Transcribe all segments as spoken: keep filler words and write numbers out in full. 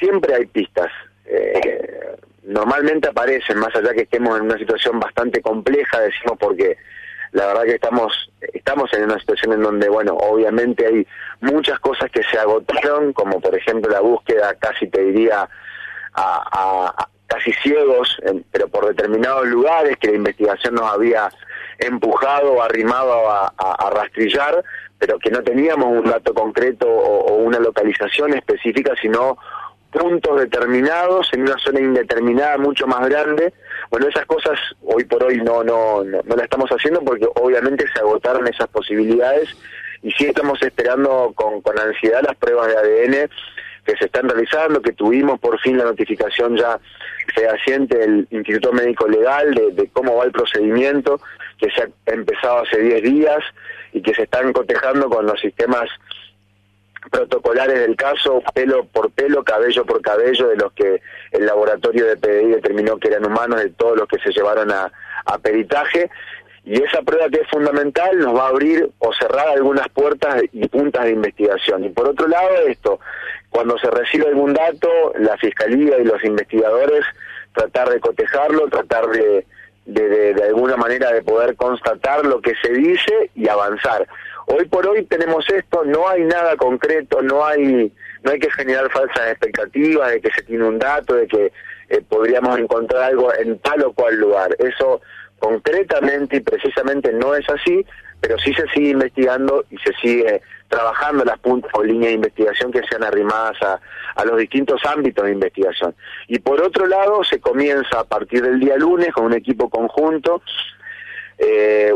siempre hay pistas. Eh, normalmente aparecen, más allá que estemos en una situación bastante compleja, decimos porque la verdad que estamos estamos en una situación en donde, bueno, obviamente hay muchas cosas que se agotaron, como por ejemplo la búsqueda, casi te diría, a, a, a casi ciegos, en, pero por determinados lugares que la investigación nos había empujado o arrimado a, a, a rastrillar, pero que no teníamos un dato concreto o, o una localización específica, sino puntos determinados en una zona indeterminada mucho más grande. Bueno, esas cosas hoy por hoy no no no, no las estamos haciendo porque obviamente se agotaron esas posibilidades, y sí estamos esperando con, con ansiedad las pruebas de A D N que se están realizando, que tuvimos por fin la notificación ya fehaciente del Instituto Médico Legal de, de cómo va el procedimiento, que se ha empezado hace diez días y que se están cotejando con los sistemas protocolares del caso, pelo por pelo, cabello por cabello, de los que el laboratorio de P D I determinó que eran humanos, de todos los que se llevaron a, a peritaje. Y esa prueba, que es fundamental, nos va a abrir o cerrar algunas puertas y puntas de investigación. Y por otro lado, esto, cuando se recibe algún dato, la Fiscalía y los investigadores tratar de cotejarlo, tratar de, de, de, de alguna manera de poder constatar lo que se dice y avanzar. Hoy por hoy tenemos esto, no hay nada concreto, no hay no hay que generar falsas expectativas de que se tiene un dato, de que eh, podríamos encontrar algo en tal o cual lugar. Eso concretamente y precisamente no es así, pero sí se sigue investigando y se sigue trabajando las puntas o líneas de investigación que sean arrimadas a, a los distintos ámbitos de investigación. Y por otro lado, se comienza a partir del día lunes con un equipo conjunto, eh,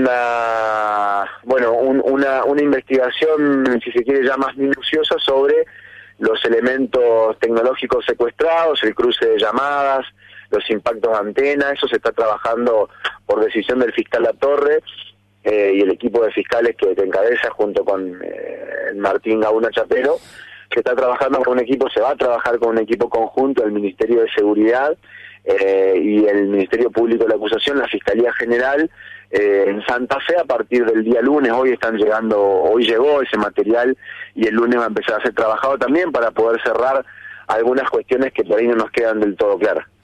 una bueno un, una, una investigación, si se quiere, ya más minuciosa sobre los elementos tecnológicos secuestrados, el cruce de llamadas, los impactos de antena. Eso se está trabajando por decisión del fiscal Latorre eh, y el equipo de fiscales que, que encabeza junto con eh, Martín Gauna Chapero. Se está trabajando con un equipo, se va a trabajar con un equipo conjunto del Ministerio de Seguridad eh, y el Ministerio Público de la Acusación, la Fiscalía General, eh, en Santa Fe a partir del día lunes. Hoy están llegando, hoy llegó ese material y el lunes va a empezar a ser trabajado también para poder cerrar algunas cuestiones que por ahí no nos quedan del todo claras.